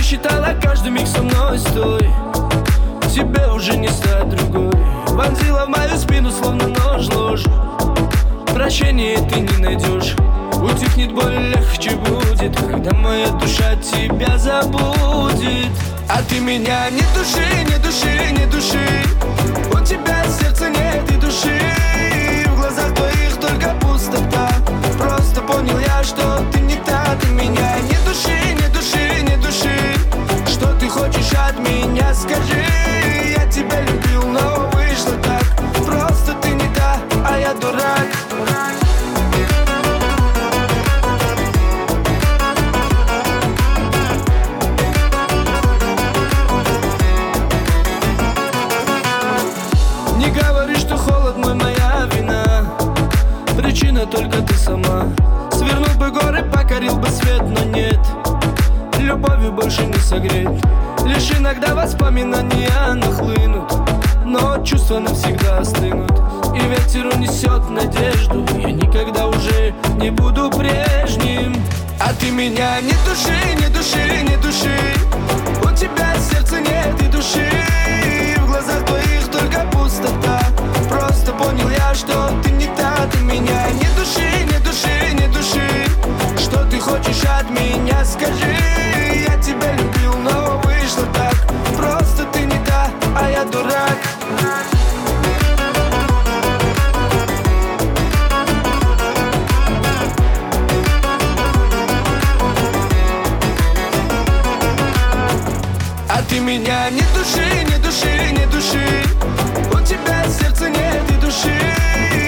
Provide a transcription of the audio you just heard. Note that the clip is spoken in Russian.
Просчитала каждый миг со мной, стой. Тебе уже не стать другой. Вонзила в мою спину, словно нож ложь. Прощения ты не найдешь. Утихнет боль, легче будет, когда моя душа тебя забудет. А ты меня не души, не души, не души. У тебя сердца нет и души. В глазах твоих только пустота. Просто понял я, что ты не та. Ты меня не души, не души, не души. Что ты хочешь от меня, скажи. Я тебя любил, но вышло так. Просто ты не та, а я дурак. Не говори, что холод мой, моя вина. Причина только ты сама. Свернул бы горы, покорил бы свет, но нет. Любовью больше не согреть. Лишь иногда воспоминания нахлынут, но чувства навсегда остынут. И ветер унесет надежду. Я никогда уже не буду прежним. А ты меня не души, не души, не души. У тебя сердца нет и души. В глазах твоих только пустота. Просто понял я, что ты не та. Ты меня не души, не души, не души. Что ты хочешь от меня, скажи. Я тебя любил, но вышло так. Просто ты не та, а я дурак. А ты меня не души, не души, не души. У тебя сердца нет и души.